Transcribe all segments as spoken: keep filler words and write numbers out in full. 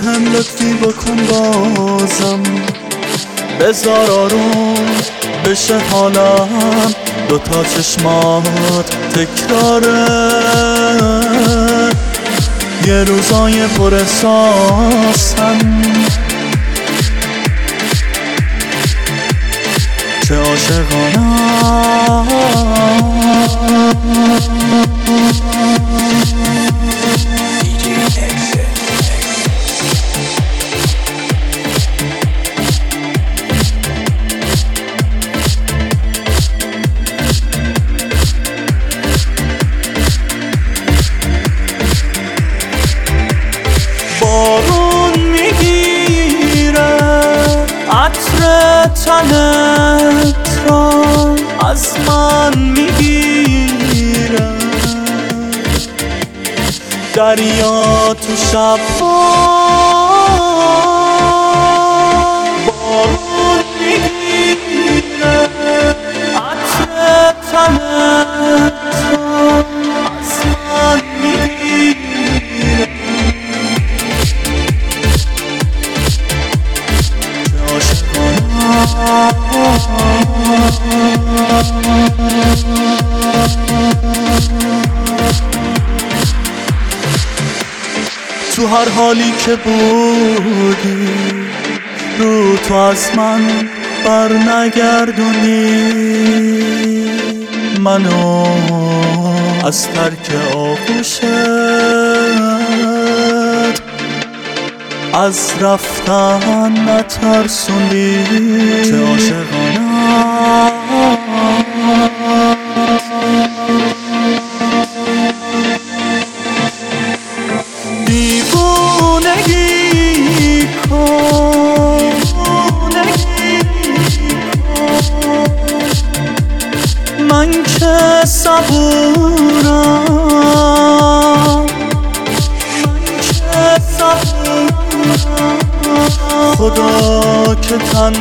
بهم لطفی بکن بازم، بذار آروم بشه حالم، دوتا چشمات تکراره، یه روزای پر احساسن، چه عاشقانم. بارون میگیره عطر تنت را از من میگیره، دریا تو شب‌ها. بارون میگیره عطر تنت را از من میگیره، تو هر حالی که بودی رو تو از من بر نگردونی، منو از ترک آغوشت، از رفتن نترسوندی، چه عاشقانم. دیوونگی کن، من که صبورم، خدا که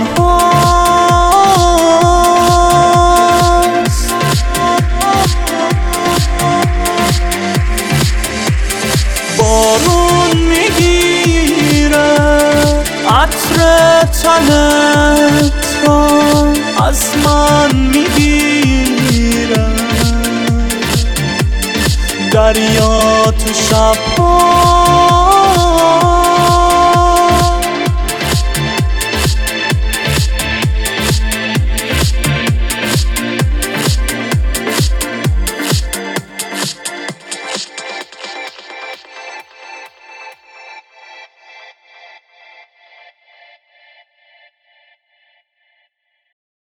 تنهاست. بارون میگیره عطر تنت را از من میگیره، دریا تو شب‌ها.